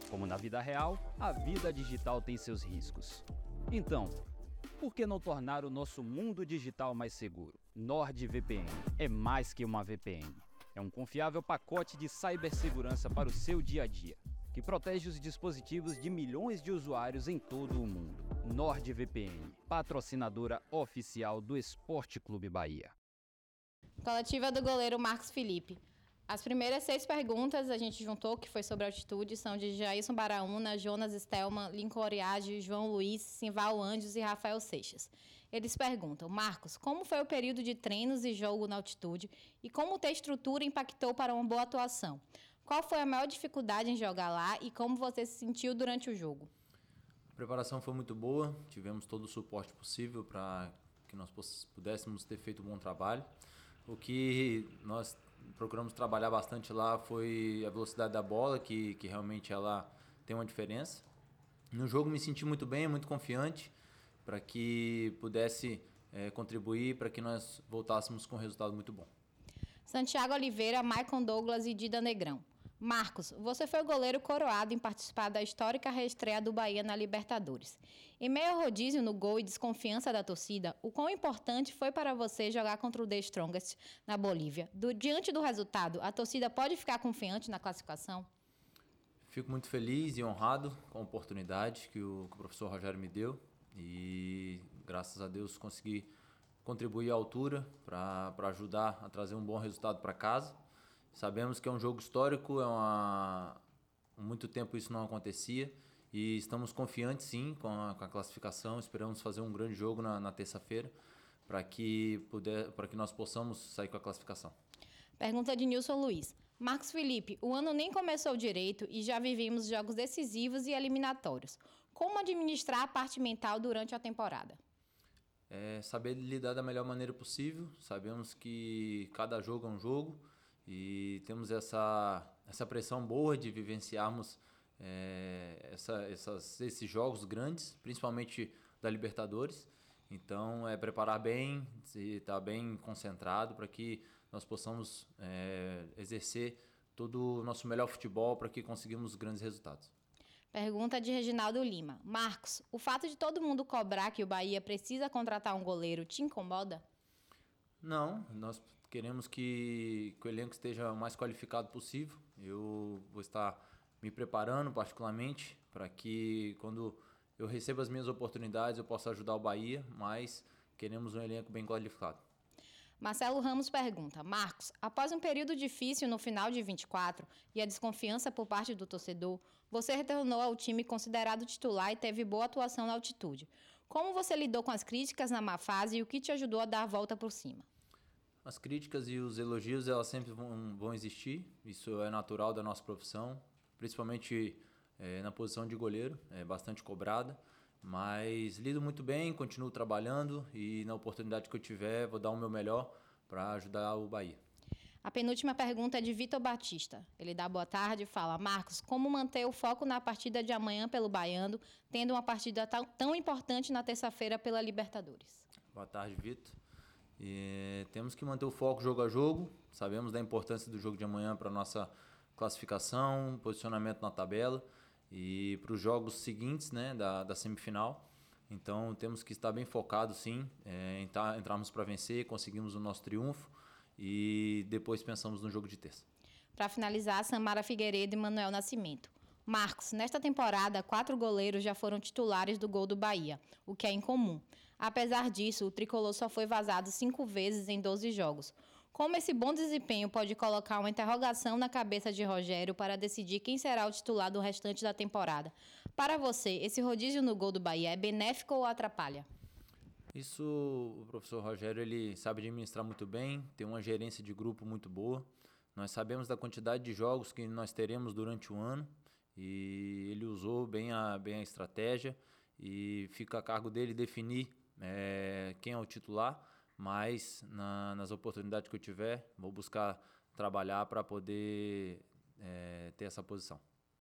Como na vida real, a vida digital tem seus riscos. Então, por que não tornar o nosso mundo digital mais seguro? NordVPN é mais que uma VPN. É um confiável pacote de cibersegurança para o seu dia a dia, que protege os dispositivos de milhões de usuários em todo o mundo. NordVPN, patrocinadora oficial do Esporte Clube Bahia. Coletiva do goleiro Marcos Felipe. As primeiras 6 perguntas a gente juntou, que foi sobre altitude, são de Jailson Baraúna, Jonas Stelman, Lincoln Oriage, João Luiz, Simval Anjos e Rafael Seixas. Eles perguntam: Marcos, como foi o período de treinos e jogo na altitude e como ter estrutura impactou para uma boa atuação? Qual foi a maior dificuldade em jogar lá e como você se sentiu durante o jogo? A preparação foi muito boa, tivemos todo o suporte possível para que nós pudéssemos ter feito um bom trabalho. O que nós procuramos trabalhar bastante lá foi a velocidade da bola, que realmente ela tem uma diferença. No jogo me senti muito bem, muito confiante, para que pudesse contribuir para que nós voltássemos com um resultado muito bom. Santiago Oliveira, Maicon Douglas e Dida Negrão. Marcos, você foi o goleiro coroado em participar da histórica reestreia do Bahia na Libertadores. Em meio ao rodízio no gol e desconfiança da torcida, o quão importante foi para você jogar contra o The Strongest na Bolívia? Diante do resultado, a torcida pode ficar confiante na classificação? Fico muito feliz e honrado com a oportunidade que o professor Rogério me deu e, graças a Deus, consegui contribuir à altura para ajudar a trazer um bom resultado para casa. Sabemos que é um jogo histórico, há muito tempo isso não acontecia e estamos confiantes sim com a classificação. Esperamos fazer um grande jogo na terça-feira para que nós possamos sair com a classificação. Pergunta de Nilson Luiz. Marcos Felipe, o ano nem começou direito e já vivemos jogos decisivos e eliminatórios. Como administrar a parte mental durante a temporada? Saber lidar da melhor maneira possível. Sabemos que cada jogo é um jogo e temos essa pressão boa de vivenciarmos esses jogos grandes, principalmente da Libertadores. Então, preparar bem, estar bem concentrado para que nós possamos exercer todo o nosso melhor futebol para que conseguimamos grandes resultados. Pergunta de Reginaldo Lima. Marcos, o fato de todo mundo cobrar que o Bahia precisa contratar um goleiro te incomoda? Não, nós queremos que o elenco esteja o mais qualificado possível. Eu vou estar me preparando particularmente para que quando eu recebo as minhas oportunidades eu possa ajudar o Bahia, mas queremos um elenco bem qualificado. Marcelo Ramos pergunta: Marcos, após um período difícil no final de 24 e a desconfiança por parte do torcedor, você retornou ao time considerado titular e teve boa atuação na altitude. Como você lidou com as críticas na má fase e o que te ajudou a dar a volta por cima? As críticas e os elogios elas sempre vão existir, isso é natural da nossa profissão, principalmente na posição de goleiro, é bastante cobrada. Mas lido muito bem, continuo trabalhando e na oportunidade que eu tiver vou dar o meu melhor para ajudar o Bahia. A penúltima pergunta é de Vitor Batista. Ele dá boa tarde e fala: Marcos, como manter o foco na partida de amanhã pelo Baiano, tendo uma partida tão importante na terça-feira pela Libertadores? Boa tarde, Vitor. Temos que manter o foco jogo a jogo, sabemos da importância do jogo de amanhã para a nossa classificação, posicionamento na tabela e para os jogos seguintes, né, da semifinal. Então temos que estar bem focados sim, entrarmos para vencer, conseguimos o nosso triunfo e depois pensamos no jogo de terça. Para finalizar, Samara Figueiredo e Manuel Nascimento. Marcos, nesta temporada, 4 goleiros já foram titulares do gol do Bahia, o que é incomum. Apesar disso, o tricolor só foi vazado 5 vezes em 12 jogos. Como esse bom desempenho pode colocar uma interrogação na cabeça de Rogério para decidir quem será o titular do restante da temporada? Para você, esse rodízio no gol do Bahia é benéfico ou atrapalha? Isso o professor Rogério ele sabe administrar muito bem, tem uma gerência de grupo muito boa. Nós sabemos da quantidade de jogos que nós teremos durante o ano e ele usou bem a estratégia e fica a cargo dele definir quem é o titular. Mas nas oportunidades que eu tiver, vou buscar trabalhar para poder ter essa posição.